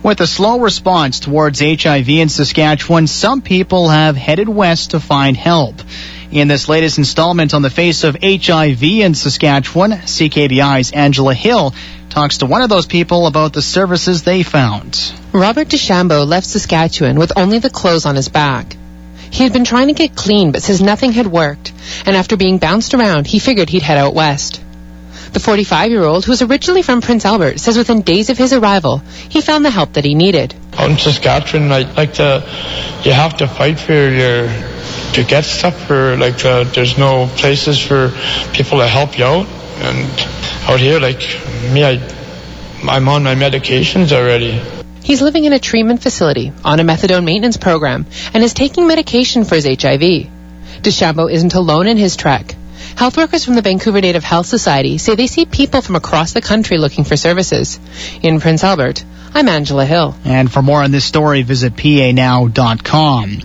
With a slow response towards HIV in Saskatchewan, some people have headed west to find help. In this latest installment on the face of HIV in Saskatchewan, CKBI's Angela Hill talks to one of those people about the services they found. Robert DeChambeau left Saskatchewan with only the clothes on his back. He had been trying to get clean but says nothing had worked, and after being bounced around, he figured he'd head out west. The 45-year-old, who was originally from Prince Albert, says within days of his arrival, he found the help that he needed. Out in Saskatchewan, you have to fight to get stuff. There's no places for people to help you out. And out here, I'm on my medications already. He's living in a treatment facility on a methadone maintenance program and is taking medication for his HIV. DeChambeau isn't alone in his trek. Health workers from the Vancouver Native Health Society say they see people from across the country looking for services. In Prince Albert, I'm Angela Hill. And for more on this story, visit PANow.com.